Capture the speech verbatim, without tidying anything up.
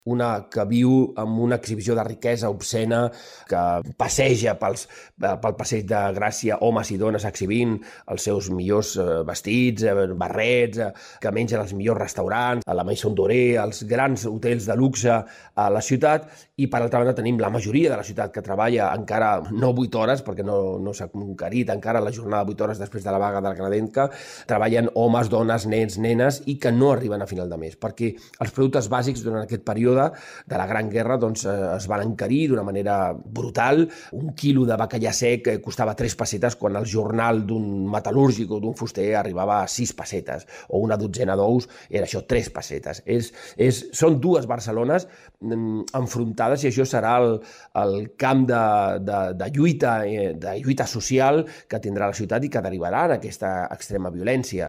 una que viu amb una exhibició de riquesa obscena, que passeja pels, pel passeig de Gràcia homes i dones exhibint els seus millors vestits, barrets, que mengen als millors restaurants, a la Maison Doré, als grans hotels de luxe a la ciutat, i per altra banda tenim la majoria de la ciutat que treballa encara no vuit hores, perquè no, no s'ha conquerit encara la jornada de vuit hores després de la vaga de la canadenca, treballen homes, dones, nens, nenes, i que no arriben a final de mes, perquè els productes bàsics durant aquest període de la Gran Guerra doncs, es van encarir d'una manera brutal. Un quilo de bacallà sec costava tres pessetes quan el jornal d'un metal·lúrgic o d'un fuster arribava a sis pessetes, o una dotzena d'ous era això, tres pessetes. És, és, són dues Barcelones enfrontades, i això serà el, el camp de, de, de, lluita, de lluita social que tindrà la ciutat i que derivarà en aquesta extrema violència.